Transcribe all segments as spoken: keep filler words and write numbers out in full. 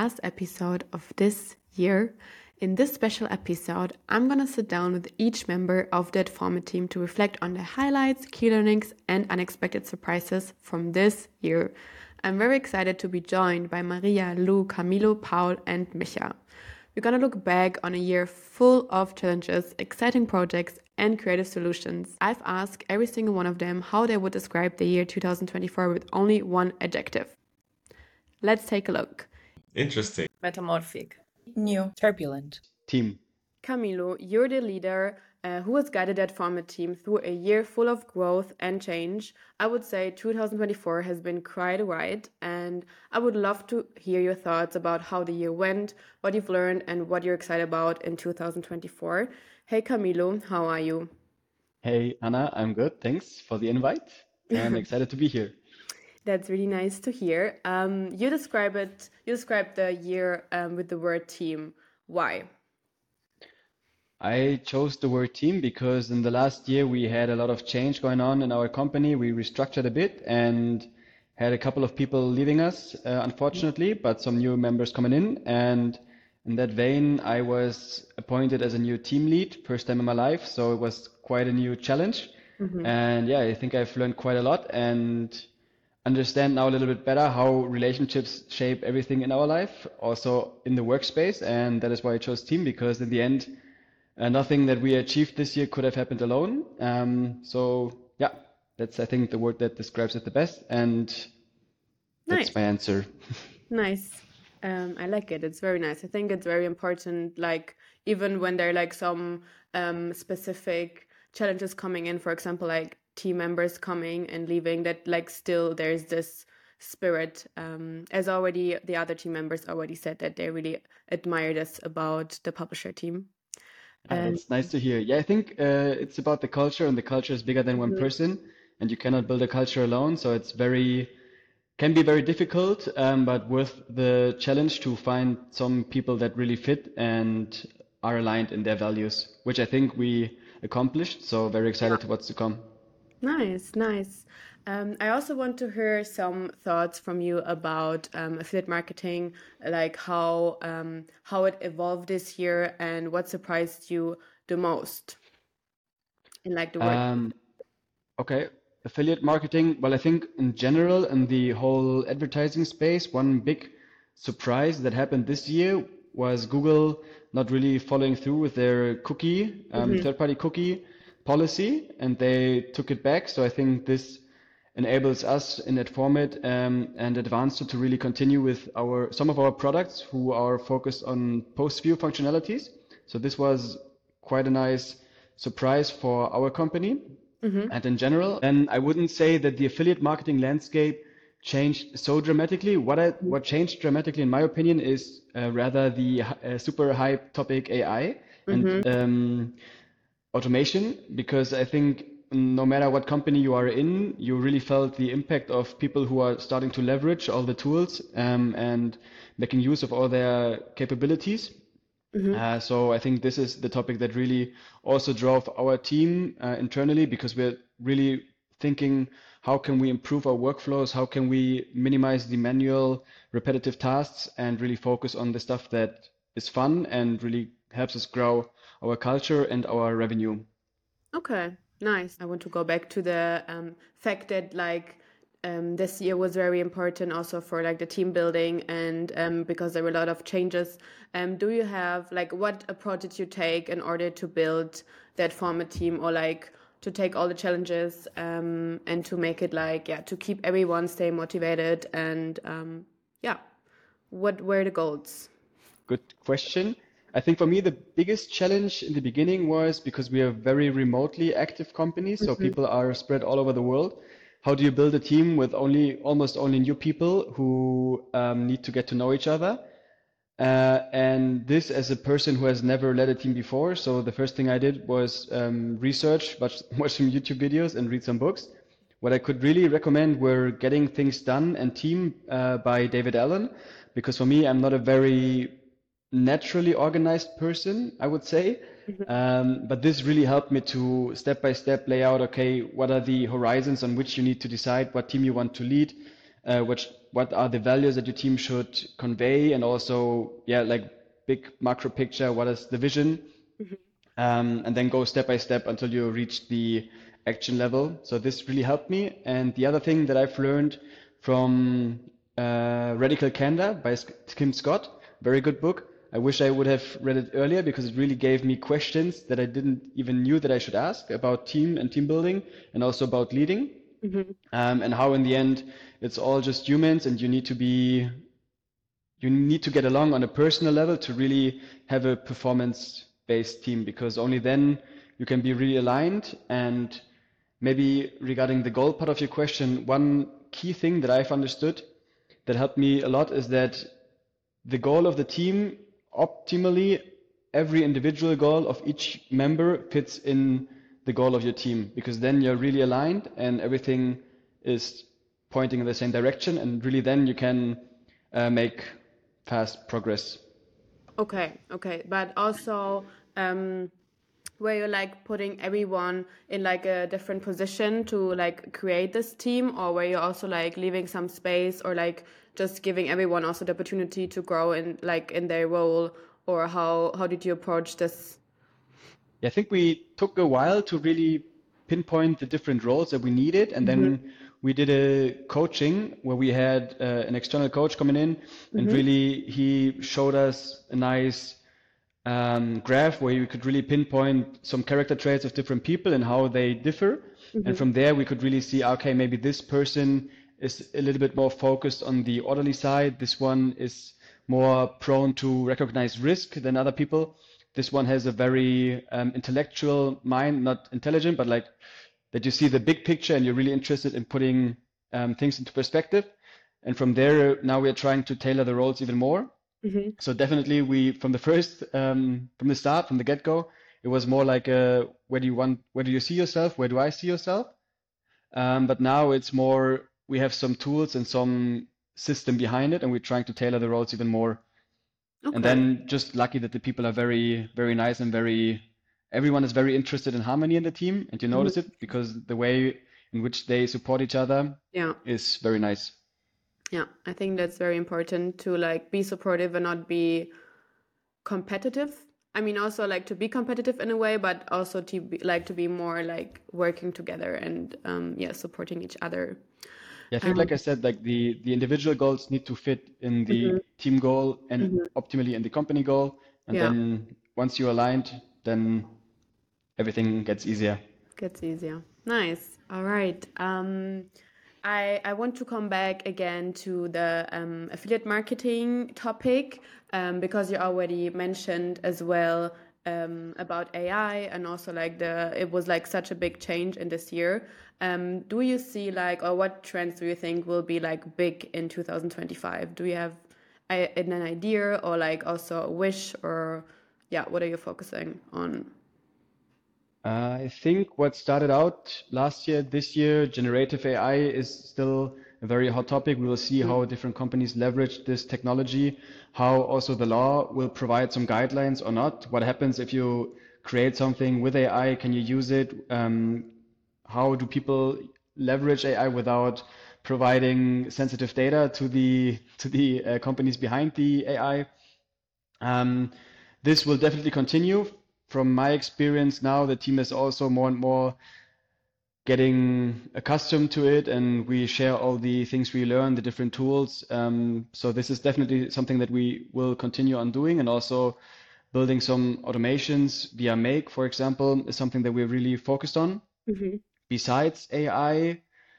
last episode of this year. In this special episode, I'm gonna sit down with each member of the Adformit team to reflect on the highlights, key learnings, and unexpected surprises from this year. I'm very excited to be joined by Maria, Lou, Camilo, Paul, and Micha. We're gonna look back on a year full of challenges, exciting projects, and creative solutions. I've asked every single one of them how they would describe the year two thousand twenty-four with only one adjective. Let's take a look. Interesting. Metamorphic. New. Turbulent. Team. Camilo, you're the leader uh, who has guided that Adformit team through a year full of growth and change. I would say two thousand twenty-four has been quite a ride, and I would love to hear your thoughts about how the year went, what you've learned, and what you're excited about in two thousand twenty-four. Hey Camilo, how are you? Hey Anna, I'm good. Thanks for the invite. I'm excited to be here. That's really nice to hear. Um, you describe it. You described the year um, with the word team. Why? I chose the word team because in the last year we had a lot of change going on in our company. We restructured a bit and had a couple of people leaving us, uh, unfortunately, but some new members coming in. And in that vein, I was appointed as a new team lead, first time in my life. So it was quite a new challenge. Mm-hmm. And yeah, I think I've learned quite a lot and understand now a little bit better how relationships shape everything in our life, also in the workspace. And that is why I chose team, because in the end, uh, nothing that we achieved this year could have happened alone. Um, so yeah, that's, I think, the word that describes it the best. And that's Nice. my answer. Nice. Um, I like it. It's very nice. I think it's very important, like, even when there are like some um, specific challenges coming in, for example, like team members coming and leaving, that like still there's this spirit. Um, as already the other team members already said that they really admire this about the publisher team. Uh, And that's nice to hear. Yeah, I think uh, it's about the culture, and the culture is bigger than one Mhm. person, and you cannot build a culture alone. So it's very, can be very difficult, um, but worth the challenge to find some people that really fit and are aligned in their values, which I think we accomplished. So very excited to what's to come. Nice, nice. Um, I also want to hear some thoughts from you about um, affiliate marketing, like how um, how it evolved this year and what surprised you the most in like the work. Um, okay, affiliate marketing. Well, I think in general, in the whole advertising space, one big surprise that happened this year was Google not really following through with their cookie, um, third-party cookie policy, and they took it back. So I think this enables us in Adformit um, and Advanced to really continue with our some of our products who are focused on post-view functionalities. So this was quite a nice surprise for our company and in general. And I wouldn't say that the affiliate marketing landscape changed so dramatically. What I, what changed dramatically, in my opinion, is uh, rather the uh, super hype topic A I and um, automation, because I think no matter what company you are in, you really felt the impact of people who are starting to leverage all the tools um, and making use of all their capabilities. Uh, so I think this is the topic that really also drove our team uh, internally, because we're really thinking, how can we improve our workflows? How can we minimize the manual repetitive tasks and really focus on the stuff that is fun and really helps us grow our culture and our revenue? Okay, nice. I want to go back to the um, fact that like um, this year was very important also for like the team building and um, because there were a lot of changes. Um, do you have like what approach did you take in order to build that Adformit team, or like to take all the challenges um, and to make it like, yeah, to keep everyone stay motivated and um, yeah, what were the goals? Good question. I think for me, the biggest challenge in the beginning was because we are a very remotely active company, so people are spread all over the world. How do you build a team with only almost only new people who um, need to get to know each other? Uh, and this as a person who has never led a team before. So the first thing I did was um, research, watch, watch some YouTube videos and read some books. What I could really recommend were Getting Things Done and Team uh, by David Allen, because for me, I'm not a very naturally organized person, I would say. Um, but this really helped me to step by step lay out, okay, what are the horizons on which you need to decide what team you want to lead, uh, which what are the values that your team should convey, and also yeah, like big macro picture, what is the vision, um, and then go step by step until you reach the action level. So this really helped me. And the other thing that I've learned from uh, Radical Candor by Kim Scott, very good book. I wish I would have read it earlier because it really gave me questions that I didn't even knew that I should ask about team and team building, and also about leading, um, and how in the end it's all just humans, and you need to be you need to get along on a personal level to really have a performance-based team, because only then you can be really aligned. And maybe regarding the goal part of your question, one key thing that I've understood that helped me a lot is that the goal of the team, optimally, every individual goal of each member fits in the goal of your team, because then you're really aligned and everything is pointing in the same direction, and really then you can uh, make fast progress. Okay, okay, but also um, where you're like putting everyone in like a different position to like create this team, or where you're also like leaving some space, or like just giving everyone also the opportunity to grow in like in their role, or how how did you approach this? Yeah, I think we took a while to really pinpoint the different roles that we needed, and then we did a coaching where we had uh, an external coach coming in, and really he showed us a nice um, graph where you could really pinpoint some character traits of different people and how they differ. And from there, we could really see, okay, maybe this person is a little bit more focused on the orderly side. This one is more prone to recognize risk than other people. This one has a very um, intellectual mind, not intelligent, but like that you see the big picture and you're really interested in putting um, things into perspective. And from there, now we are trying to tailor the roles even more. So definitely we, from the first, um, from the start, from the get-go, it was more like, uh, where do you want, where do you see yourself? Where do I see yourself? Um, but now it's more, we have some tools and some system behind it, and we're trying to tailor the roles even more. And Okay. then just lucky that the people are very, very nice and very, everyone is very interested in harmony in the team, and you notice it because the way in which they support each other Yeah. is very nice. Yeah, I think that's very important to like be supportive and not be competitive. I mean, also like to be competitive in a way, but also to be like to be more like working together and um, yeah, supporting each other. Yeah, I think, like I said, like the the individual goals need to fit in the team goal and optimally in the company goal. And Yeah, then once you're aligned, then everything gets easier. gets easier. Nice. All right. Um, I I want to come back again to the um, affiliate marketing topic um, because you already mentioned as well um, about A I, and also like the it was like such a big change in this year. Um, do you see like, or what trends do you think will be like big in two thousand twenty-five? Do you have a, an idea, or like also a wish, or yeah, what are you focusing on? Uh, I think what started out last year, this year, generative A I is still a very hot topic. We will see how different companies leverage this technology, how also the law will provide some guidelines or not. What happens if you create something with A I? Can you use it? Um, how do people leverage A I without providing sensitive data to the to the uh, companies behind the A I? Um, this will definitely continue. From my experience now, the team is also more and more getting accustomed to it, and we share all the things we learn, the different tools. Um, so this is definitely something that we will continue on doing, and also building some automations via Make, for example, is something that we're really focused on. Besides A I,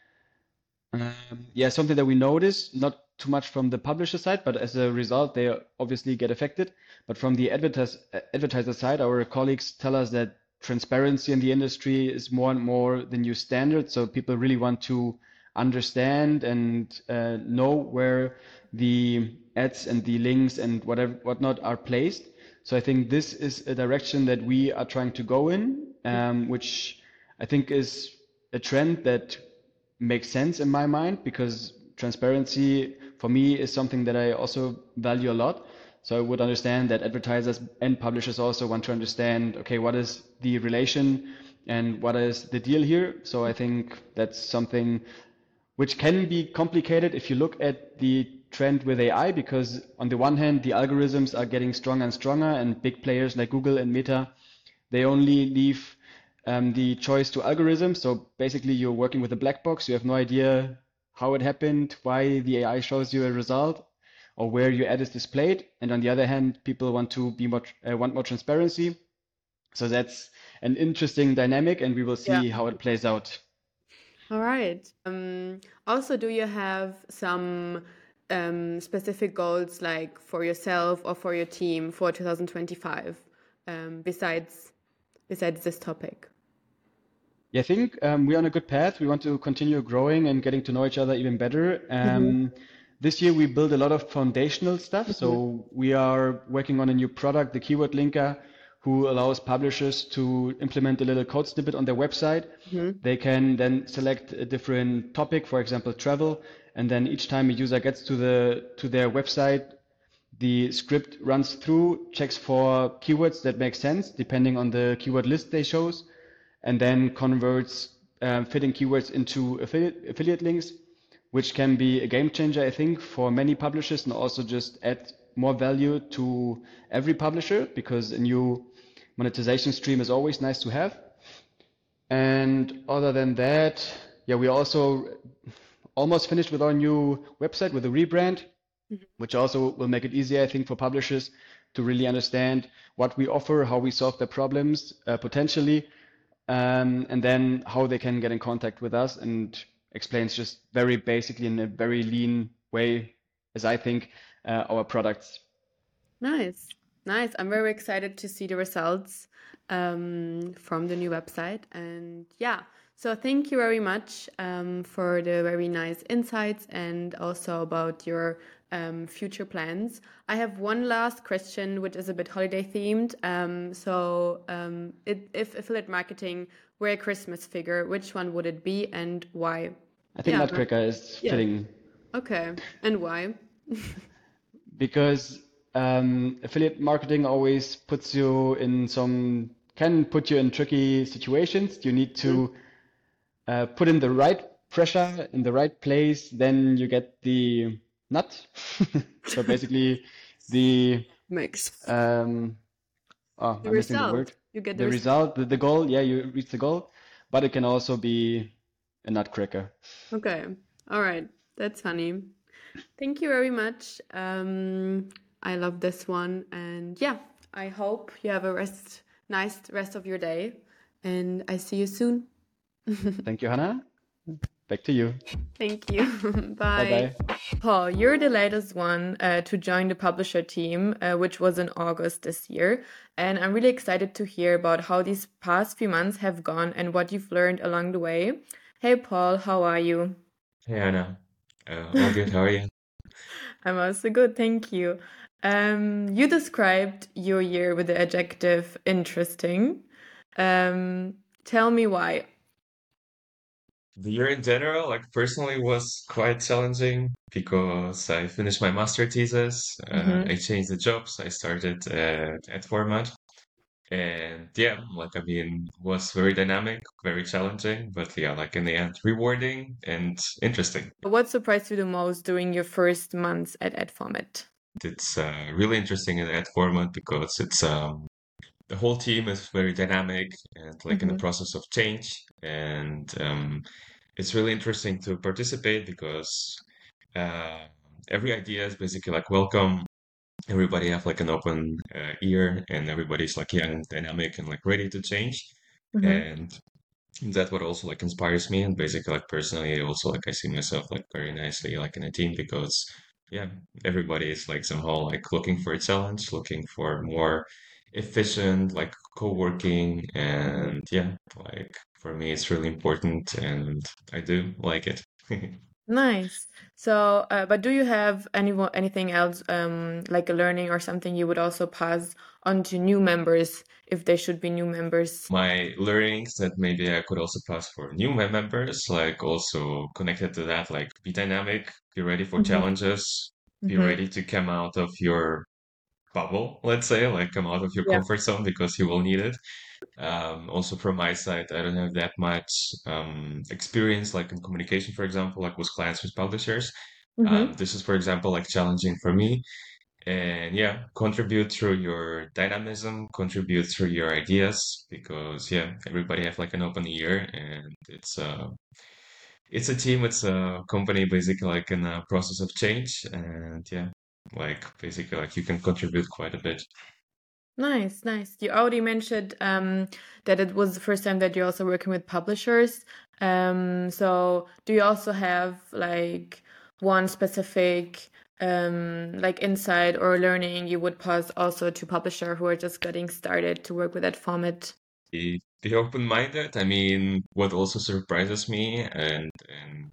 um, yeah, something that we notice, not too much from the publisher side, but as a result, they obviously get affected. But from the advertis advertiser side, our colleagues tell us that transparency in the industry is more and more the new standard. So people really want to understand and uh, know where the ads and the links and whatever whatnot are placed. So I think this is a direction that we are trying to go in, um, which I think is a trend that makes sense in my mind, because transparency for me is something that I also value a lot. So I would understand that advertisers and publishers also want to understand, okay, what is the relation and what is the deal here? So I think that's something which can be complicated if you look at the trend with A I, because on the one hand, the algorithms are getting stronger and stronger, and big players like Google and Meta, they only leave um, the choice to algorithms. So basically, you're working with a black box. You have no idea how it happened, why the A I shows you a result, or where your ad is displayed. And on the other hand, people want to be more, uh, want more transparency. So that's an interesting dynamic, and we will Yeah. see how it plays out. All right. Um, also, do you have some um, specific goals like for yourself or for your team for two thousand twenty-five um, besides besides this topic? Yeah, I think um, we're on a good path. We want to continue growing and getting to know each other even better. Mm-hmm. Um, this year we build a lot of foundational stuff. Mm-hmm. So we are working on a new product, the Keyword Linker, who allows publishers to implement a little code snippet on their website. Mm-hmm. They can then select a different topic, for example, travel, and then each time a user gets to the to their website, the script runs through, checks for keywords that make sense depending on the keyword list they shows, and then converts um, fitting keywords into affiliate, affiliate links, which can be a game changer, I think, for many publishers, and also just add more value to every publisher, because a new monetization stream is always nice to have. And other than that, yeah, we also almost finished with our new website with a rebrand, which also will make it easier, I think, for publishers to really understand what we offer, how we solve their problems uh, potentially, um, and then how they can get in contact with us, and explains just very basically in a very lean way, as I think, uh, our products. Nice, nice. I'm very excited to see the results um, from the new website. And yeah, so thank you very much um, for the very nice insights and also about your um, future plans. I have one last question, which is a bit holiday themed. Um, so um, it, if affiliate marketing were a Christmas figure, which one would it be and why? I think Yeah, Nutcracker is yeah. fitting Okay. And why? because um, affiliate marketing always puts you in some, can put you in tricky situations. You need to uh, put in the right pressure in the right place, then you get the nut. So basically, the Mix. um, oh, The I'm missing the result. word. You get the The result. result, the, the goal. Yeah, you reach the goal, but it can also be a nutcracker. Okay. All right. That's funny. Thank you very much. Um, I love this one. And yeah, I hope you have a rest, nice rest of your day. And I see you soon. Thank you, Hannah. Back to you. Thank you. Bye. Bye-bye. Paul, you're the latest one uh, to join the publisher team, uh, which was in August this year. And I'm really excited to hear about how these past few months have gone and what you've learned along the way. Hey, Paul, how are you? Hey Anna, uh, all good. How are you? I'm also good, thank you. Um, you described your year with the adjective interesting. Um, tell me why. The year in general, like personally, was quite challenging because I finished my master thesis. Uh, Mm-hmm. I changed the jobs. I started at at Format, and yeah, like I mean, was very dynamic, very challenging, but yeah, like in the end, rewarding and interesting. What surprised you the most during your first months at AdFormat? It's uh, really interesting in that format because it's um the whole team is very dynamic and like in the Mm-hmm. process of change, and um, it's really interesting to participate because uh, every idea is basically like welcome. Everybody have like an open uh, ear, and everybody's like young, dynamic, and like ready to change. Mm-hmm. And that's what also like inspires me. And basically, like personally, also like I see myself like very nicely like in a team because yeah, everybody is like somehow like looking for a challenge, looking for more efficient like co-working, and yeah, like for me it's really important, and I do like it. Nice. So, uh, but do you have any anything else, um, like a learning or something you would also pass on to new members if they should be new members? My learnings that maybe I could also pass for new mem- members, like also connected to that, like be dynamic, be ready for Mm-hmm. challenges, be Mm-hmm. ready to come out of your bubble, let's say, like come out of your Yeah. comfort zone because you will need it. Um, also from my side, I don't have that much um, experience like in communication, for example, like with clients, with publishers. Um, Mm-hmm. this is, for example, like challenging for me. And yeah, contribute through your dynamism, contribute through your ideas, because yeah, everybody have like an open ear, and it's uh it's a team, it's a company basically like in a process of change, and yeah, like basically like you can contribute quite a bit. Nice, nice. You already mentioned um, that it was the first time that you're also working with publishers. Um, so do you also have like one specific um, like insight or learning you would pass also to publisher who are just getting started to work with that format? Be, be open-minded. I mean, what also surprises me and and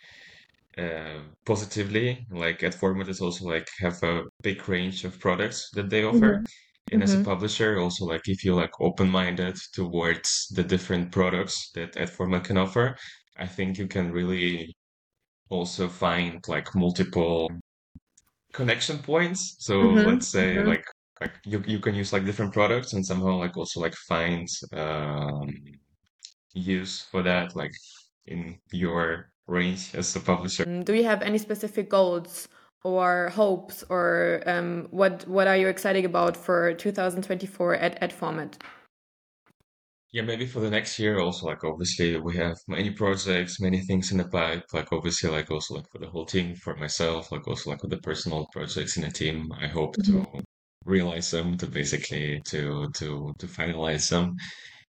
uh, positively, like at Format is also like have a big range of products that they offer. Mm-hmm. And as a Mm-hmm. publisher, also like if you're like open-minded towards the different products that AdFormat can offer, I think you can really also find like multiple connection points. So Mm-hmm. let's say Mm-hmm. like like you you can use like different products and somehow like also like find um use for that like in your range as a publisher. Mm, do you have any specific goals or hopes or um, what what are you excited about for two thousand twenty-four at at Format? Yeah, maybe for the next year also, like obviously we have many projects, many things in the pipe, like obviously like also like for the whole team, for myself, like also like with the personal projects in the team, I hope to realize them, to basically to to to finalize them.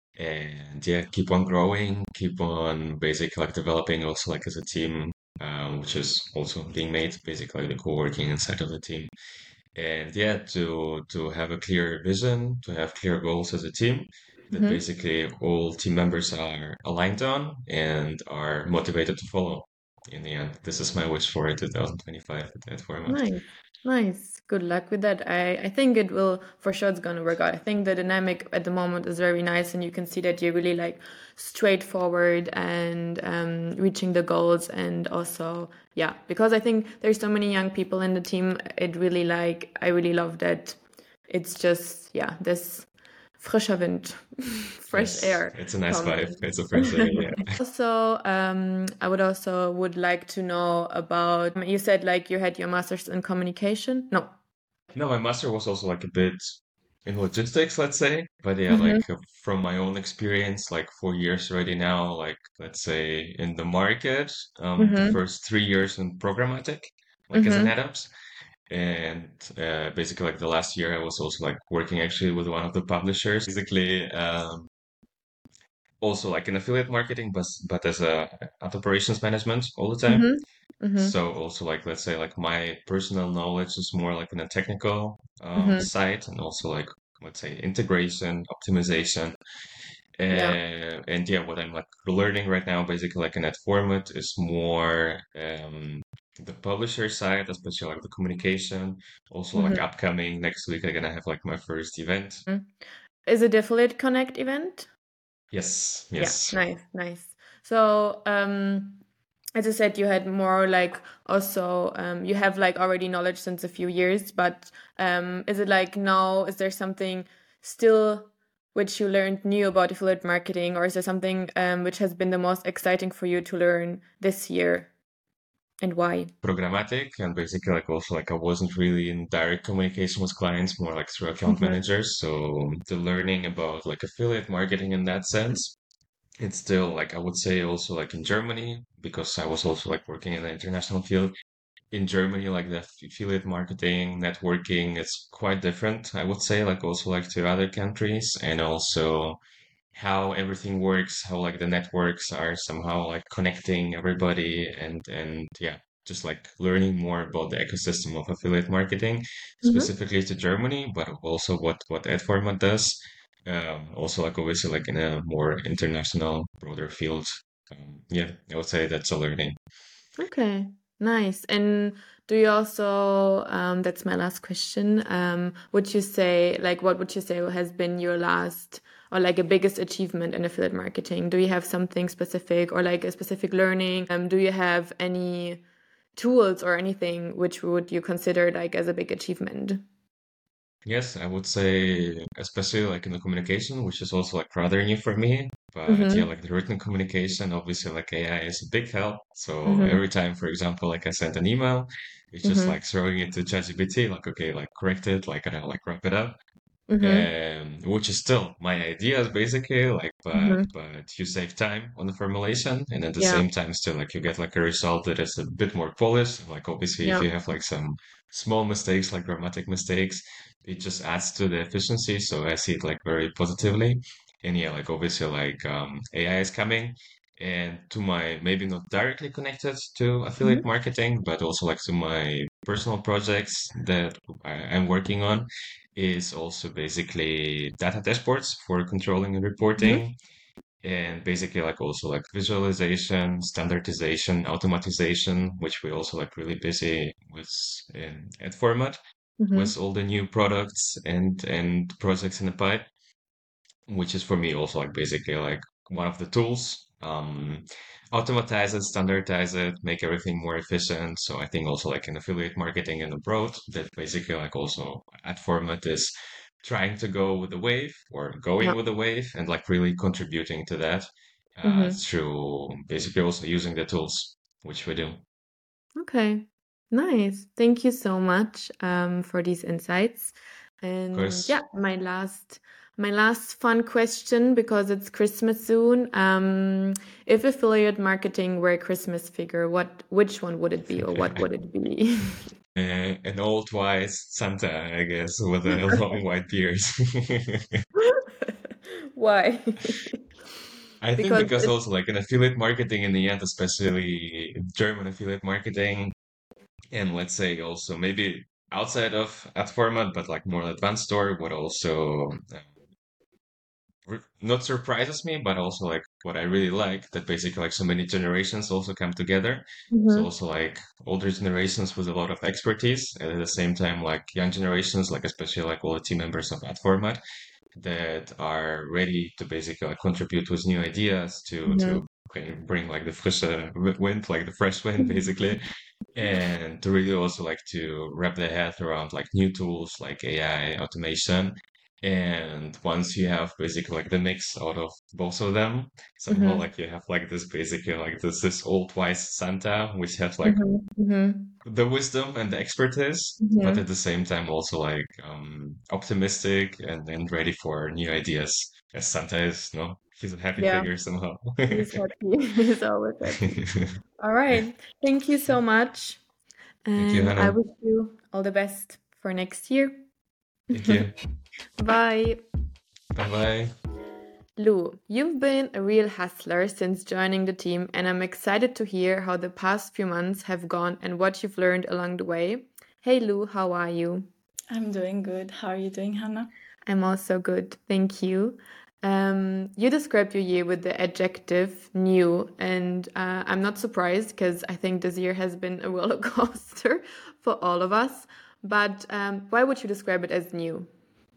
And yeah, keep on growing, keep on basically like developing also like as a team, um, which is also being made, basically like the co-working inside of the team. And yeah, to to have a clear vision, to have clear goals as a team that Mm-hmm. basically all team members are aligned on and are motivated to follow. In the end, this is my wish for two thousand twenty-five at that format. Nice, nice. Good luck with that. I, I think it will, for sure, it's gonna work out. I think the dynamic at the moment is very nice, and you can see that you're really like straightforward and um, reaching the goals, and also, yeah, because I think there's so many young people in the team. It really like, I really love that. It's just, yeah, this frischer Wind, fresh Yes, air it's a nice vibe. coming. It's a fresh air, yeah. Also, um, I would also would like to know about, you said like you had your master's in communication. No. No, my master was also like a bit in logistics, let's say. But yeah, Mm-hmm. like uh, from my own experience, like four years already now, like let's say in the market, um, the Mm-hmm. first three years in programmatic, like as an Mm-hmm. head ups. And uh, basically, like the last year, I was also like working actually with one of the publishers. Basically, um, also like in affiliate marketing, but but as a at operations management all the time. Mm-hmm. Mm-hmm. So also like let's say like my personal knowledge is more like in a technical um, Mm-hmm. side, and also like let's say integration, optimization, Yeah. uh, and yeah, what I'm like learning right now, basically like in that format, is more um, the publisher side, especially like the communication. Also like Mm-hmm. upcoming next week, I'm gonna have like my first event. Is it Affiliate Connect event? Yes, Yeah, yes. nice, nice. So, um, as I said, you had more like also um, you have like already knowledge since a few years, but um, is it like now, is there something still which you learned new about affiliate marketing, or is there something um, which has been the most exciting for you to learn this year, and why? Programmatic, and basically like also like I wasn't really in direct communication with clients, more like through account Mm-hmm. managers. So the learning about like affiliate marketing in that sense, it's still like I would say also like in Germany, because I was also like working in the international field. In Germany, like the aff- affiliate marketing, networking, it's quite different, I would say, like also like to other countries, and also how everything works, how like the networks are somehow like connecting everybody, and and yeah, just like learning more about the ecosystem of affiliate marketing, Mm-hmm. specifically to Germany, but also what what AdFormat does. Um, also like obviously like in a more international, broader field. Um, yeah, I would say that's a learning. Okay, nice. And do you also, um, that's my last question, um, would you say, like, what would you say has been your last or like a biggest achievement in affiliate marketing? Do you have something specific or like a specific learning? Um, do you have any tools or anything which would you consider like as a big achievement? Yes, I would say, especially like in the communication, which is also like rather new for me. But yeah, Mm-hmm. like the written communication, obviously, like A I is a big help. So Mm-hmm. every time, for example, like I sent an email, it's just Mm-hmm. like throwing it to ChatGPT, like, okay, like correct it, like, kind of like wrap it up. Mm-hmm. Um, which is still my ideas basically, like, but Mm-hmm. but you save time on the formulation, and at the Yeah. same time, still like you get like a result that is a bit more polished. Like obviously, if Yeah. you have like some small mistakes, like grammatic mistakes, it just adds to the efficiency. So I see it like very positively, and yeah, like obviously, like um, A I is coming. And to my maybe not directly connected to Mm-hmm. affiliate marketing, but also like to my personal projects that I, I'm working on is also basically data dashboards for controlling and Mm-hmm. reporting, and basically like also like visualization, standardization, automatization, which we also like really busy with in at Format Mm-hmm. with all the new products and and projects in the pipe, which is for me also like basically like one of the tools. Um, automatize it, standardize it, make everything more efficient. So I think also like in affiliate marketing and abroad, that basically like also at Format is trying to go with the wave or Yeah. going with the wave and like really contributing to that uh, Mm-hmm. through basically also using the tools, which we do. Okay. Nice. Thank you so much um, for these insights. Of And yeah, course. my last my last fun question because it's Christmas soon. Um, if affiliate marketing were a Christmas figure, what which one would it be or what would it be? Uh, an old wise Santa, I guess, with a long white beard. Why? I think Because because it's also like in affiliate marketing in the end, especially German affiliate marketing, and let's say also maybe outside of ad format, but like more advanced store, what also uh, re- not surprises me, but also like what I really like that basically like so many generations also come together. So Mhm. also like older generations with a lot of expertise, and at the same time like young generations, like especially like all the team members of ad format that are ready to basically like contribute with new ideas to Mhm. to bring bring, like the fresh uh, wi- wind, like the fresh wind, basically, and to really also like to wrap their head around like new tools like A I automation. And once you have basically like the mix out of both of them, somehow Mhm. like you have like this basically like this this old wise Santa, which has like Mhm. Mhm. the wisdom and the expertise, but at Mhm. the same time also like um optimistic and, and ready for new ideas. As Santa is, no? He's a happy Yeah, figure somehow. he's happy. He's always happy. All right. Thank you so much. Thank you, And I Hannah. wish you all the best for next year. Thank you. Bye. Bye bye. Lou, you've been a real hustler since joining the team, and I'm excited to hear how the past few months have gone and what you've learned along the way. Hey, Lou, how are you? I'm doing good. How are you doing, Hannah? I'm also good, thank you. Um, you described your year with the adjective new, and uh, I'm not surprised because I think this year has been a roller coaster for all of us. But um, why would you describe it as new?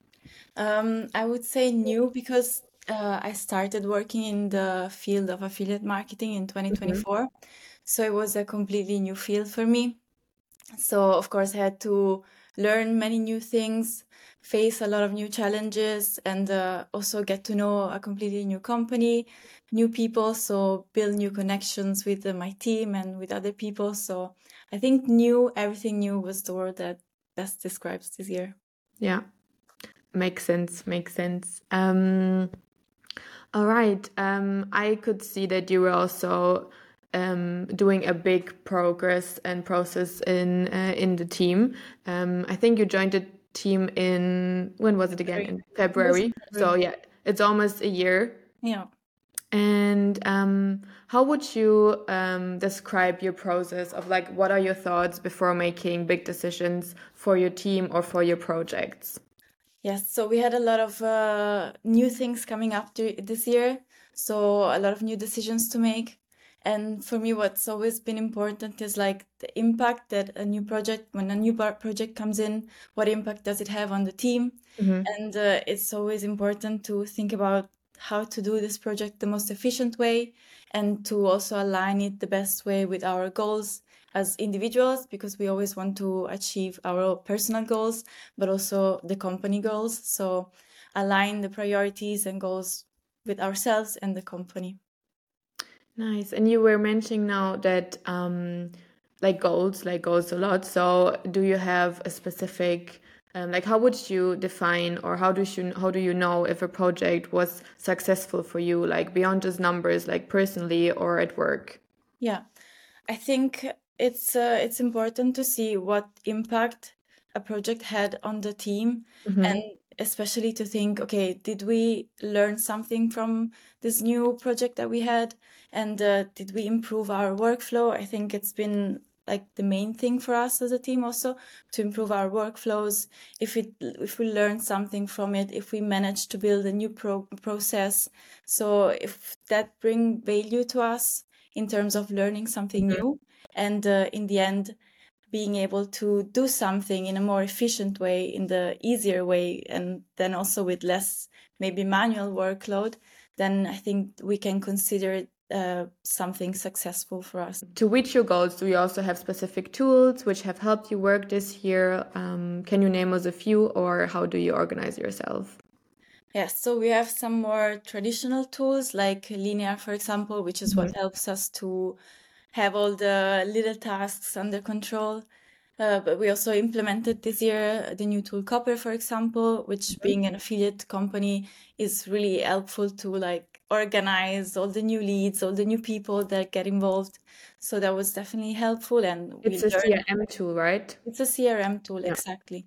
Um, I would say new because uh, I started working in the field of affiliate marketing in Mhm. twenty twenty-four. So it was a completely new field for me. So, of course, I had to learn many new things, face a lot of new challenges, and uh, also get to know a completely new company, new people. So, build new connections with uh, my team and with other people. So, I think new, everything new was the word that best describes this year. Yeah, makes sense, makes sense. Um, all right. Um, I could see that you were also um, doing a big progress and process in uh, in the team. Um, I think you joined the team in when was it again? February. In Yes, February. So February. yeah, it's almost a year. Yeah. And um, how would you um, describe your process of like what are your thoughts before making big decisions for your team or for your projects? Yes, so we had a lot of uh, new things coming up to this year, so a lot of new decisions to make. And for me, what's always been important is like the impact that a new project, when a new bar- project comes in, what impact does it have on the team? Hmm. And uh, it's always important to think about how to do this project the most efficient way and to also align it the best way with our goals as individuals, because we always want to achieve our personal goals, but also the company goals. So align the priorities and goals with ourselves and the company. Nice. And you were mentioning now that um, like goals, like goals a lot. So do you have a specific, um, like how would you define or how do you how do you know if a project was successful for you, like beyond just numbers, like personally or at work? Yeah, I think it's uh, it's important to see what impact a project had on the team, Mhm. and especially to think, okay, did we learn something from this new project that we had, and uh, did we improve our workflow? I think it's been like the main thing for us as a team also to improve our workflows. If it if we learn something from it, if we manage to build a new pro- process, so if that bring value to us in terms of learning something Mhm. new, and uh, in the end being able to do something in a more efficient way, in the easier way, and then also with less maybe manual workload, then I think we can consider it uh, something successful for us. To reach your goals, do you also have specific tools which have helped you work this year? Um, can you name us a few, or how do you organize yourself? Yes, so we have some more traditional tools like Linear, for example, which is what helps us to have all the little tasks under control. Uh, but we also implemented this year the new tool Copper, for example, which being an affiliate company is really helpful to like organize all the new leads, all the new people that get involved. So that was definitely helpful, and we It's a learned. C R M tool, right? It's a C R M tool, Yeah. exactly.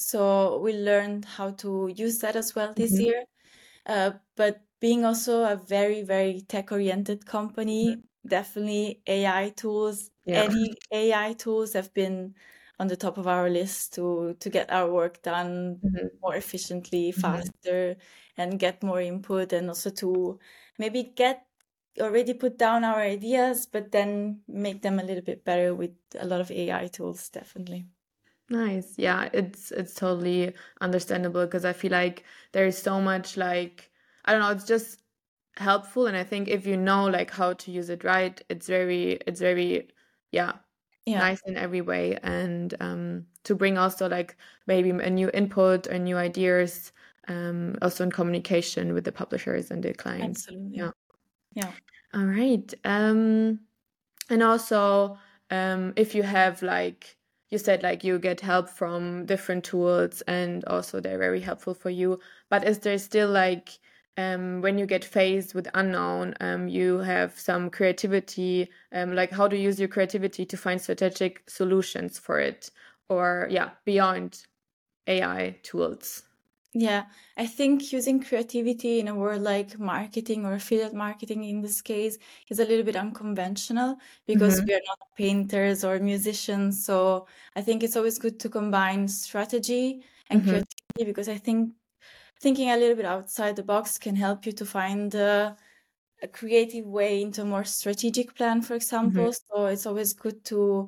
So we learned how to use that as well this Mhm. year. Uh, but being also a very, very tech-oriented company, definitely A I tools, Yeah. any A I tools have been on the top of our list to to get our work done Mhm. more efficiently, Mhm. faster, and get more input, and also to maybe get already put down our ideas, but then make them a little bit better with a lot of A I tools, definitely. Nice. Yeah, it's it's totally understandable because I feel like there's so much like I don't know, it's just helpful, and I think if you know like how to use it right, it's very it's very yeah, Yeah, nice in every way, and um to bring also like maybe a new input or new ideas, um also in communication with the publishers and the clients. absolutely. Yeah. Yeah. All right. Um and also, um, if you have like you said, like you get help from different tools, and also they're very helpful for you. But is there still like um, when you get faced with unknown, um, you have some creativity, um, like how to use your creativity to find strategic solutions for it, or yeah, beyond A I tools. Yeah, I think using creativity in a word like marketing or affiliate marketing in this case is a little bit unconventional because Mhm. we are not painters or musicians. So I think it's always good to combine strategy and Mhm. creativity, because I think thinking a little bit outside the box can help you to find uh, a creative way into a more strategic plan, for Mhm. example. So it's always good to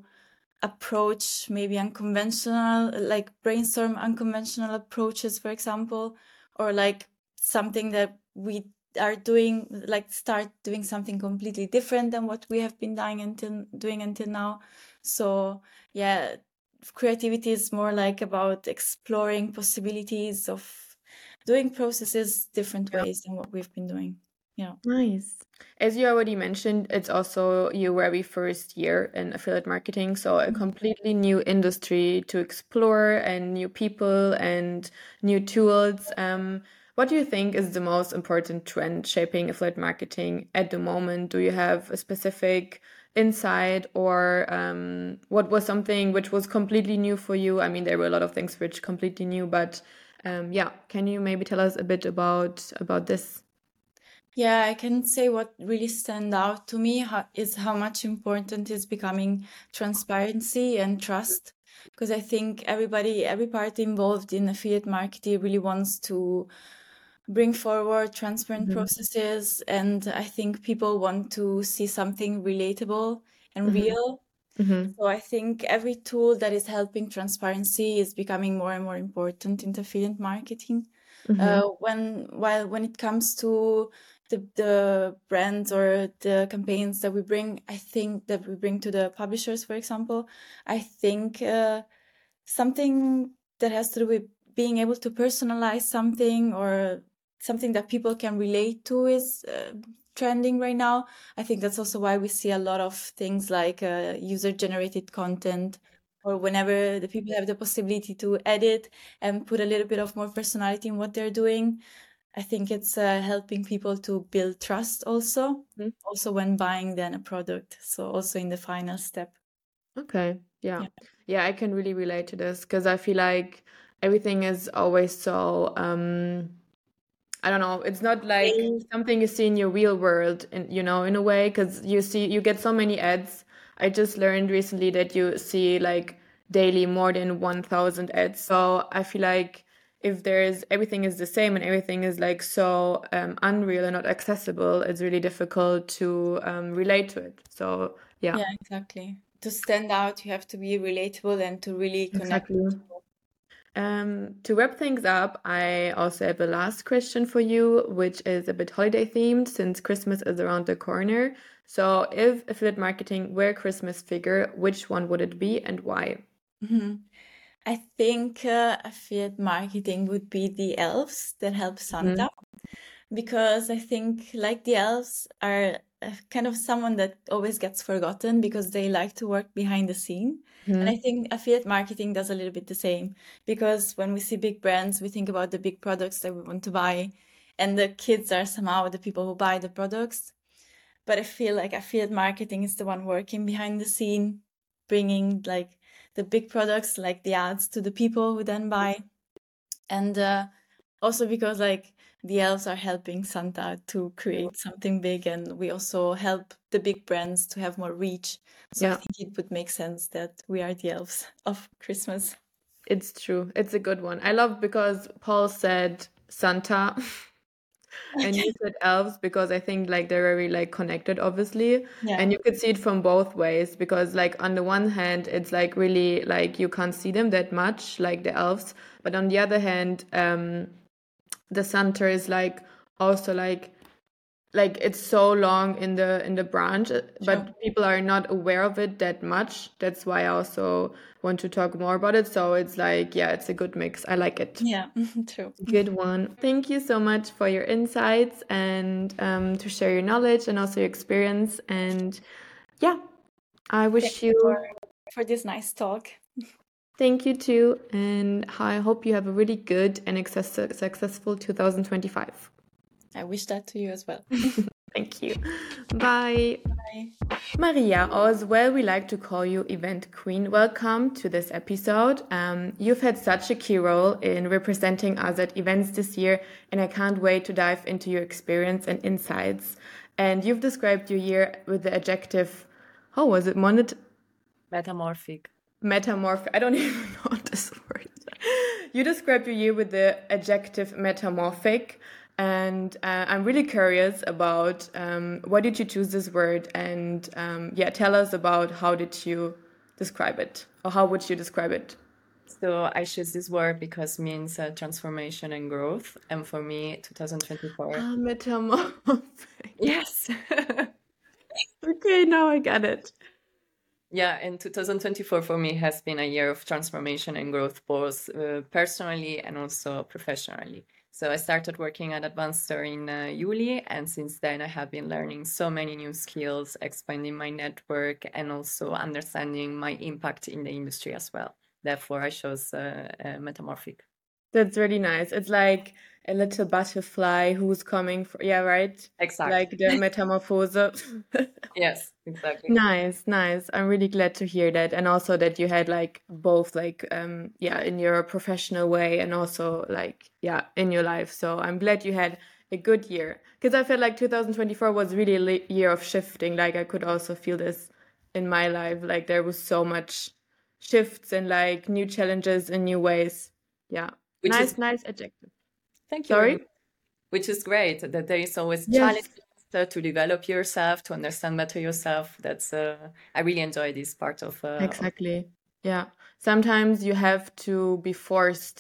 approach maybe unconventional, like brainstorm unconventional approaches, for example, or like something that we are doing, like start doing something completely different than what we have been doing until doing until now. So yeah, creativity is more like about exploring possibilities of doing processes different Yeah. ways than what we've been doing. Yeah. Nice. As you already mentioned, it's also your very first year in affiliate marketing, so a completely new industry to explore and new people and new tools. Um, what do you think is the most important trend shaping affiliate marketing at the moment? Do you have a specific insight, or um, what was something which was completely new for you? I mean, there were a lot of things which completely new, but um, yeah, can you maybe tell us a bit about about this? Yeah, I can say what really stand out to me how, is how much important is becoming transparency and trust. Because I think everybody, every party involved in affiliate marketing really wants to bring forward transparent Mhm. processes. And I think people want to see something relatable and Mhm. real. Mhm. So I think every tool that is helping transparency is becoming more and more important in affiliate marketing. Mm-hmm. Uh, when while when it comes to the the brands or the campaigns that we bring, I think that we bring to the publishers, for example, I think uh, something that has to do with being able to personalize something or something that people can relate to is uh, trending right now. I think that's also why we see a lot of things like uh, user-generated content, or whenever the people have the possibility to edit and put a little bit of more personality in what they're doing. I think it's uh, helping people to build trust also, mm-hmm. also when buying then a product. So also in the final step. Okay. Yeah. Yeah, yeah I can really relate to this because I feel like everything is always so, um, I don't know, it's not like something you see in your real world, in, you know, in a way, because you see, you get so many ads. I just learned recently that you see like daily more than one thousand ads. So I feel like if there's, everything is the same and everything is like so um, unreal and not accessible, it's really difficult to um, relate to it. So yeah. Yeah, exactly. To stand out, you have to be relatable and to really connect. Exactly. Um, to wrap things up, I also have a last question for you, which is a bit holiday themed since Christmas is around the corner. So if affiliate marketing were a Christmas figure, which one would it be and why? Mm-hmm. I think uh, affiliate marketing would be the elves that help Santa, mm-hmm. because I think like the elves are kind of someone that always gets forgotten because they like to work behind the scene. Mm-hmm. And I think affiliate marketing does a little bit the same, because when we see big brands, we think about the big products that we want to buy, and the kids are somehow the people who buy the products. But I feel like affiliate marketing is the one working behind the scene, bringing like the big products, like the ads, to the people who then buy. And uh, also because like the elves are helping Santa to create something big, and we also help the big brands to have more reach. So yeah. I think it would make sense that we are the elves of Christmas. It's true. It's a good one. I love because Paul said Santa and you said elves, because I think like they're very like connected, obviously. Yeah. And you could see it from both ways, because like on the one hand, it's like really like you can't see them that much, like the elves. But on the other hand, um, the Santa is like also like like it's so long in the in the branch, but sure. people are not aware of it that much. That's why I also want to talk more about it. So it's like, yeah, it's a good mix. I like it. Yeah, true. Good one. Thank you so much for your insights and um, to share your knowledge and also your experience. And yeah, I wish Thank you for, for this nice talk. Thank you too, and I hope you have a really good and success- successful two thousand twenty-five. I wish that to you as well. Thank you. Bye. Bye. Maria, or as well we like to call you Event Queen, welcome to this episode. Um, you've had such a key role in representing us at events this year, and I can't wait to dive into your experience and insights. And you've described your year with the adjective, how was it, monet? Metamorphic. Metamorphic. I don't even know this word. You described your year with the adjective metamorphic. And uh, I'm really curious about um, why did you choose this word, and um, yeah, tell us about how did you describe it, or how would you describe it? So I choose this word because it means uh, transformation and growth, and for me, twenty twenty-four. Ah, metamorphic. Yes. Okay, now I get it. Yeah, and twenty twenty-four for me has been a year of transformation and growth, both uh, personally and also professionally. So I started working at Advanster in uh, July, and since then I have been learning so many new skills, expanding my network, and also understanding my impact in the industry as well. Therefore, I chose uh, uh, Metamorphic. That's really nice. It's like a little butterfly who's coming for, yeah, right? Exactly. Like the metamorphose. Yes, exactly. Nice, nice. I'm really glad to hear that. And also that you had like both like, um, yeah, in your professional way and also like, yeah, in your life. So I'm glad you had a good year, because I felt like two thousand twenty-four was really a year of shifting. Like I could also feel this in my life. Like there was so much shifts and like new challenges in new ways. Yeah. Which nice, is... nice adjective. Thank you. Sorry? Which is great, that there is always Yes. challenges to develop yourself, to understand better yourself. That's uh, I really enjoy this part of uh, exactly. Of... Yeah. Sometimes you have to be forced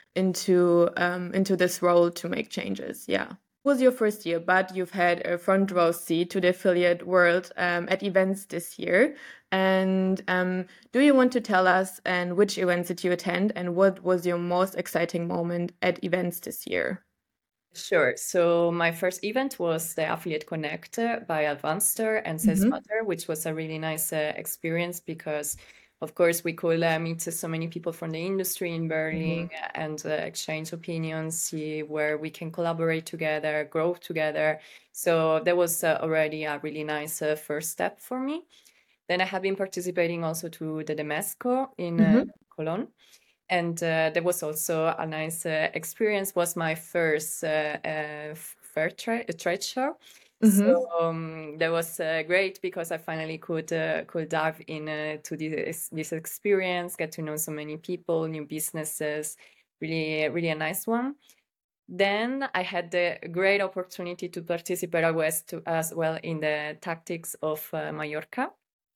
into um, into this role to make changes. Yeah. It was your first year, but you've had a front row seat to the affiliate world um, at events this year. And um, do you want to tell us and which events did you attend and what was your most exciting moment at events this year? Sure. So my first event was the Affiliate Connect uh, by Advanster and SalesMatter, which was a really nice uh, experience because, of course, we could uh, meet so many people from the industry in Berlin and uh, exchange opinions, see where we can collaborate together, grow together. So that was uh, already a really nice uh, first step for me. Then I have been participating also to the Demesco in uh, Cologne. And uh, there was also a nice uh, experience. Was my first uh, uh, fair tra- trade show, so um, that was uh, great because I finally could uh, could dive in uh, to this this experience, get to know so many people, new businesses. Really, really a nice one. Then I had the great opportunity to participate as, to, as well in the Tactics of uh, Mallorca.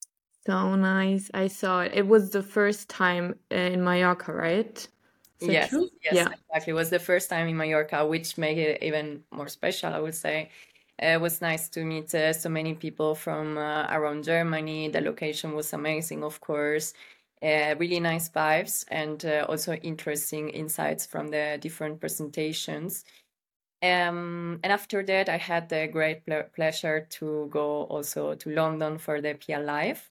So nice. I saw it. It was the first time in Mallorca, right? Is that Yes, true? yes, Yeah. exactly. It was the first time in Mallorca, which made it even more special, I would say. Uh, it was nice to meet uh, so many people from uh, around Germany. The location was amazing, of course. Uh, really nice vibes and uh, also interesting insights from the different presentations. Um, and after that, I had the great ple- pleasure to go also to London for the P L Live.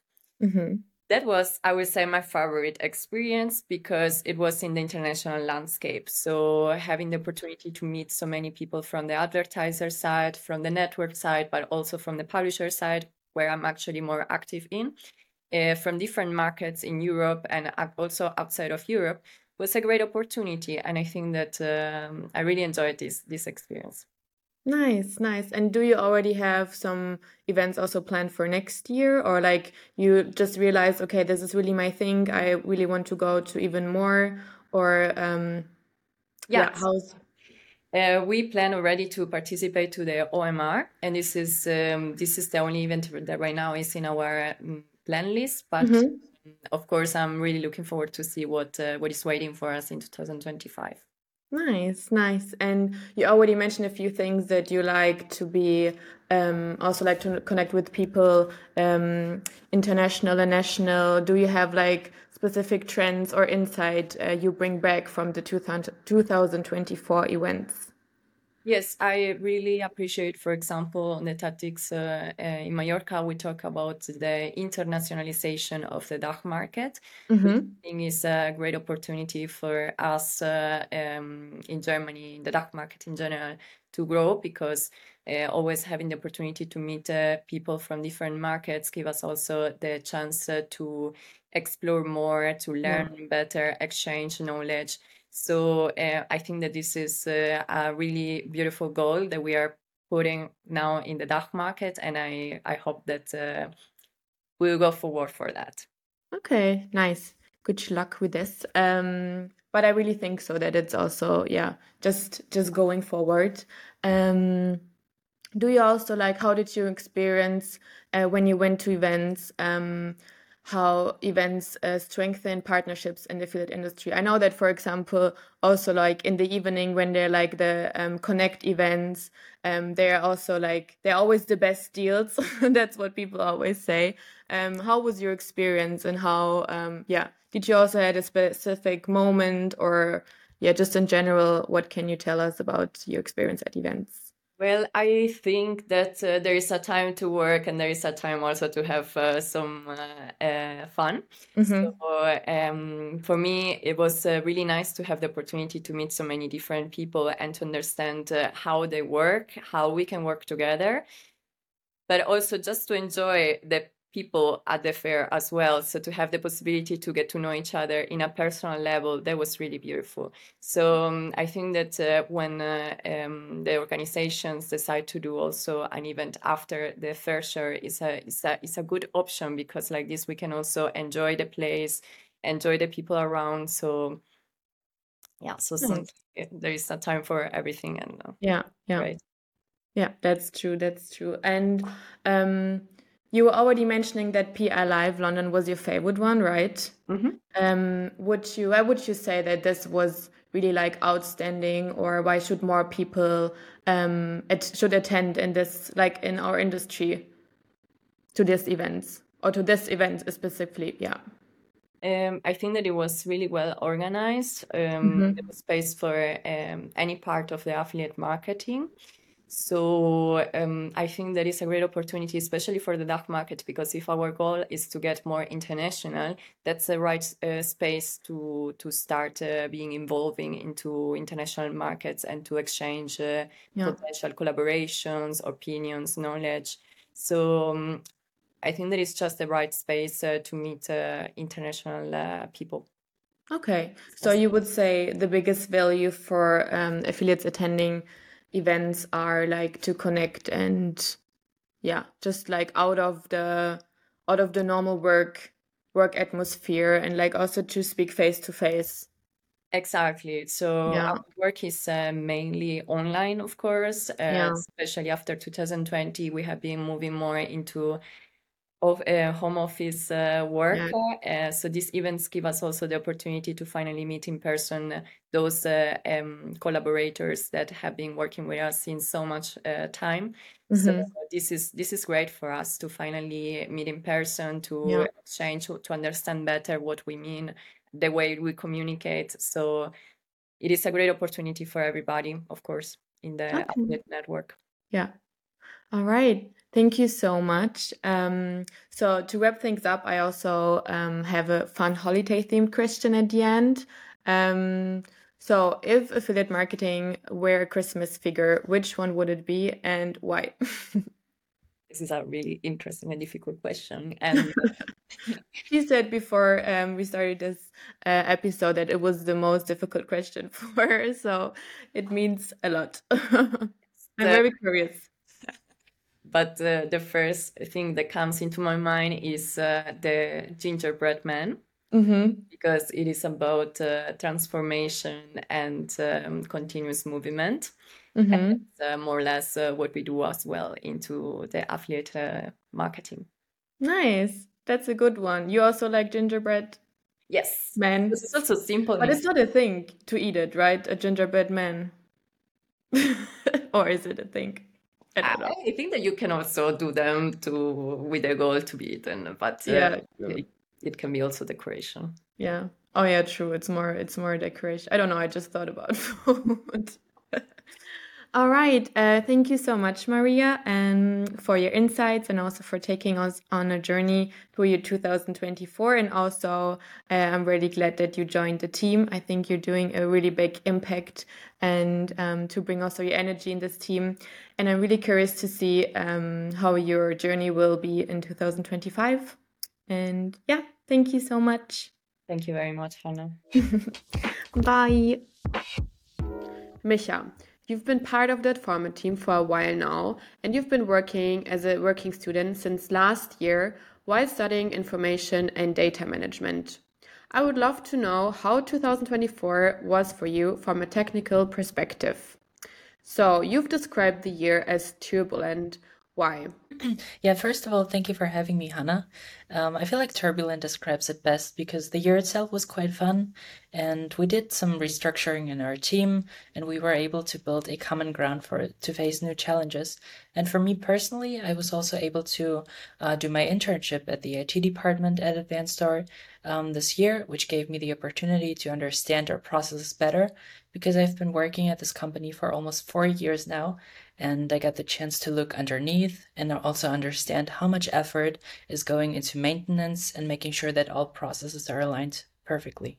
That was, I would say, my favorite experience because it was in the international landscape. So having the opportunity to meet so many people from the advertiser side, from the network side, but also from the publisher side, where I'm actually more active in, uh, from different markets in Europe and also outside of Europe, was a great opportunity. And I think that um, I really enjoyed this this experience. Nice, nice. And do you already have some events also planned for next year, or like you just realize, okay, this is really my thing, I really want to go to even more, or um, yeah, Yes. how's Uh, we plan already to participate to the O M R, and this is um, this is the only event that right now is in our um, plan list. But um, of course, I'm really looking forward to see what uh, what is waiting for us in two thousand twenty-five. Nice, nice. And you already mentioned a few things that you like to be, um, also like to connect with people, um, international and national. Do you have like specific trends or insight uh, you bring back from the two thousand twenty-four events? Yes, I really appreciate, for example, the tactics uh, uh, in Mallorca. We talk about the internationalization of the D A C H market, which I think is a great opportunity for us uh, um, in Germany, in the D A C H market in general, to grow because uh, always having the opportunity to meet uh, people from different markets give us also the chance uh, to explore more, to learn yeah. better, exchange knowledge. So uh, I think that this is uh, a really beautiful goal that we are putting now in the D A C H market, and I, I hope that uh, we will go forward for that. Okay, nice. Good luck with this. Um, but I really think so that it's also, yeah, just just going forward. Um, do you also like, how did you experience uh, when you went to events? Um, how events uh, strengthen partnerships in the affiliate industry. I know that, for example, also like in the evening when they're like the um, Connect events, um, they're also like, they're always the best deals. That's what people always say. Um, how was your experience, and how, um, yeah, did you also had a specific moment, or yeah, just in general, what can you tell us about your experience at events? Well, I think that uh, there is a time to work and there is a time also to have uh, some uh, uh, fun. Mm-hmm. So um, for me, it was uh, really nice to have the opportunity to meet so many different people and to understand uh, how they work, how we can work together, but also just to enjoy the people at the fair as well. So to have the possibility to get to know each other in a personal level, that was really beautiful. So um, I think that uh, when uh, um, the organizations decide to do also an event after the fair show, is a, is a, is a good option, because like this, we can also enjoy the place, enjoy the people around. So yeah, so nice. There is a time for everything. And uh, yeah, yeah. Right. Yeah, that's true. That's true. And um, you were already mentioning that P I Live London was your favorite one, right? Mm-hmm. Um, would you, why would you say that this was really like outstanding, or why should more people um at, should attend in this, like in our industry, to these events, or to this event specifically? Yeah. Um, I think that it was really well organized. Um, Mhm. There was space for um, any part of the affiliate marketing. So um, I think that is a great opportunity, especially for the D A C H market, because if our goal is to get more international, that's the right uh, space to to start uh, being involving into international markets and to exchange uh, Yeah. potential collaborations, opinions, knowledge. So um, I think that it's just the right space uh, to meet uh, international uh, people. Okay, so you would say the biggest value for um, affiliates attending events are like to connect and, yeah, just like out of the out of the normal work work atmosphere, and like also to speak face to face. Exactly. So Yeah. our work is uh, mainly online, of course, uh, Yeah. especially after two thousand twenty, we have been moving more into of uh, home office uh, work. Yeah. Uh, so these events give us also the opportunity to finally meet in person uh, those uh, um, collaborators that have been working with us in so much uh, time. So Mhm. this is this is great for us to finally meet in person, to Yeah. exchange, to understand better what we mean, the way we communicate. So it is a great opportunity for everybody, of course, in the Okay. affiliate network. Yeah. All right. Thank you so much. Um, so to wrap things up, I also um, have a fun holiday themed question at the end. Um, so if affiliate marketing were a Christmas figure, which one would it be and why? This is a really interesting and difficult question. And She said before um, we started this uh, episode that it was the most difficult question for her, so it means a lot. I'm very curious. But uh, the first thing that comes into my mind is uh, the gingerbread man, Mm-hmm. because it is about uh, transformation and um, continuous movement. Mm-hmm. And it's uh, more or less uh, what we do as well into the affiliate uh, marketing. Nice. That's a good one. You also like gingerbread Yes. man? This is also simple. But it's not a thing to eat it, right? A gingerbread man. Or is it a thing? I don't know. I think that you can also do them to with a goal to be eaten, but uh, Yeah, true. it, it can be also decoration. Yeah. Oh yeah, true. It's more it's more decoration. I don't know, I just thought about food. All right. Uh, thank you so much, Maria, and um, for your insights, and also for taking us on a journey through your two thousand twenty-four. And also, uh, I'm really glad that you joined the team. I think you're doing a really big impact, and um, to bring also your energy in this team. And I'm really curious to see um, how your journey will be in two thousand twenty-five. And yeah, thank you so much. Thank you very much, Hannah. Bye. Micha, you've been part of that pharma team for a while now, and you've been working as a working student since last year while studying information and data management. I would love to know how two thousand twenty-four was for you from a technical perspective. So, you've described the year as turbulent. Why? Yeah, first of all, thank you for having me, Hannah. Um, I feel like turbulent describes it best because the year itself was quite fun, and we did some restructuring in our team, and we were able to build a common ground for it to face new challenges. And for me personally, I was also able to uh, do my internship at the I T department at Advanced Store um, this year, which gave me the opportunity to understand our processes better, because I've been working at this company for almost four years now, and I got the chance to look underneath and also understand how much effort is going into maintenance and making sure that all processes are aligned perfectly.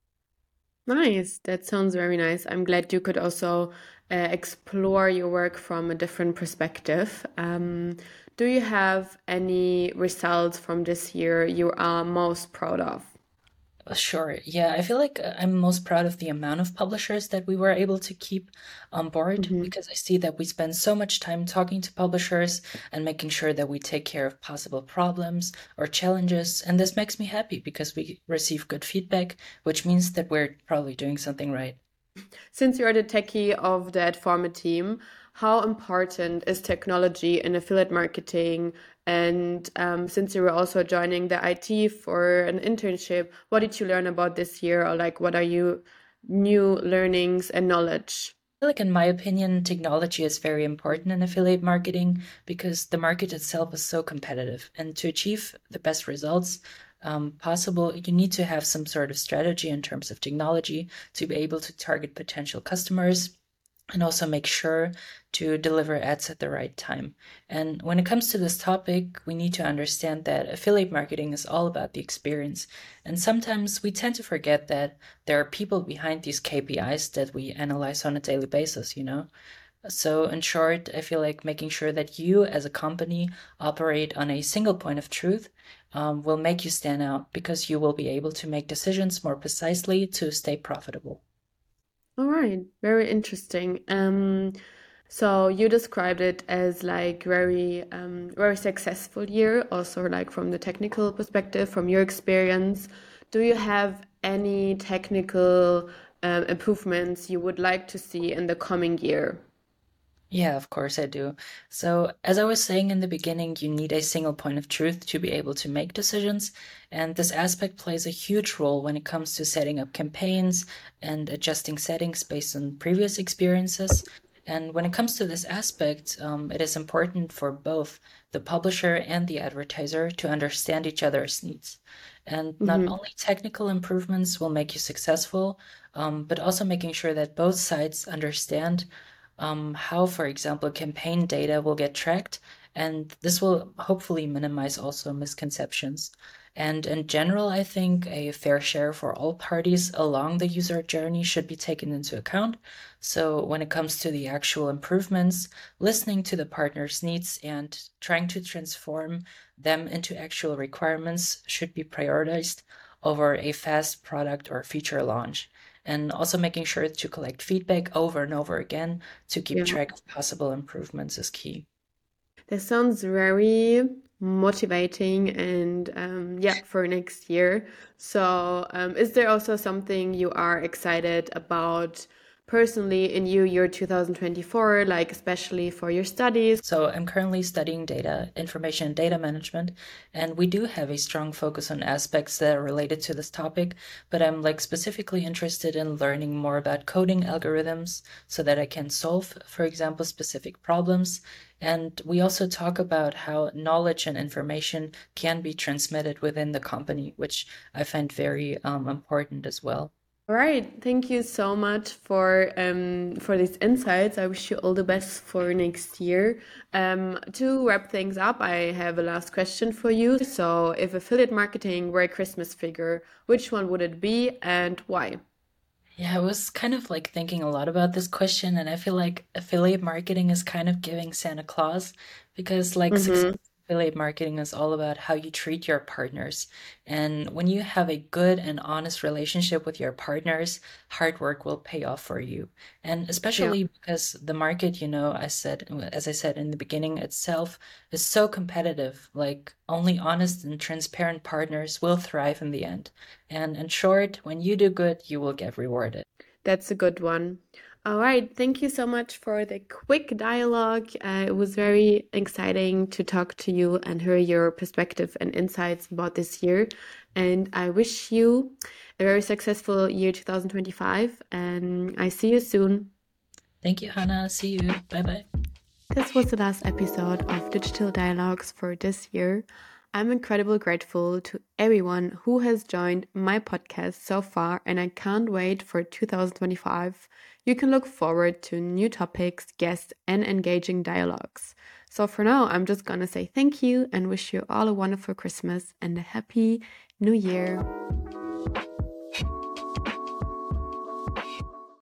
Nice. That sounds very nice. I'm glad you could also uh, explore your work from a different perspective. Um, do you have any results from this year you are most proud of? Sure. Yeah, I feel like uh, I'm most proud of the amount of publishers that we were able to keep on board, Mhm. because I see that we spend so much time talking to publishers and making sure that we take care of possible problems or challenges. And this makes me happy because we receive good feedback, which means that we're probably doing something right. Since you're the techie of that pharma team, how important is technology in affiliate marketing? And um, since you were also joining the I T for an internship, what did you learn about this year? Or like, what are you new learnings and knowledge? I feel like, in my opinion, technology is very important in affiliate marketing because the market itself is so competitive. And to achieve the best results um, possible, you need to have some sort of strategy in terms of technology to be able to target potential customers and also make sure to deliver ads at the right time. And when it comes to this topic, we need to understand that affiliate marketing is all about the experience. And sometimes we tend to forget that there are people behind these K P Is that we analyze on a daily basis, you know? So in short, I feel like making sure that you as a company operate on a single point of truth um, will make you stand out because you will be able to make decisions more precisely to stay profitable. All right, very interesting. Um, so you described it as like very, um, very successful year, also like from the technical perspective, from your experience. Do you have any technical um, improvements you would like to see in the coming year? Yeah, of course I do. So, as I was saying in the beginning, you need a single point of truth to be able to make decisions. And this aspect plays a huge role when it comes to setting up campaigns and adjusting settings based on previous experiences. And when it comes to this aspect, um, it is important for both the publisher and the advertiser to understand each other's needs. And not Mm-hmm. only technical improvements will make you successful, um, but also making sure that both sides understand um, how, for example, campaign data will get tracked. And this will hopefully minimize also misconceptions. And in general, I think a fair share for all parties along the user journey should be taken into account. So when it comes to the actual improvements, listening to the partner's needs and trying to transform them into actual requirements should be prioritized over a fast product or feature launch. And also making sure to collect feedback over and over again to keep Yeah. track of possible improvements is key. That sounds very motivating and um, yeah, for next year. So, um, is there also something you are excited about personally in you year two thousand twenty-four, like especially for your studies? So I'm currently studying data, information and data management, and we do have a strong focus on aspects that are related to this topic, but I'm like specifically interested in learning more about coding algorithms so that I can solve, for example, specific problems. And we also talk about how knowledge and information can be transmitted within the company, which I find very um, important as well. All right, thank you so much for um, for these insights. I wish you all the best for next year. Um, to wrap things up, I have a last question for you. So, if affiliate marketing were a Christmas figure, which one would it be and why? Yeah, I was kind of like thinking a lot about this question, and I feel like affiliate marketing is kind of giving Santa Claus because, like, success Mm-hmm. affiliate marketing is all about how you treat your partners. And when you have a good and honest relationship with your partners, hard work will pay off for you. And Yeah. especially because the market, you know, I said, as I said in the beginning itself, is so competitive. Like, only honest and transparent partners will thrive in the end. And in short, when you do good, you will get rewarded. That's a good one. All right. Thank you so much for the quick dialogue. Uh, it was very exciting to talk to you and hear your perspective and insights about this year. And I wish you a very successful year two thousand twenty-five. And I see you soon. Thank you, Hannah. See you. Bye bye. This was the last episode of Digital Dialogues for this year. I'm incredibly grateful to everyone who has joined my podcast so far, and I can't wait for two thousand twenty-five. You can look forward to new topics, guests, and engaging dialogues. So for now, I'm just gonna say thank you and wish you all a wonderful Christmas and a happy new year.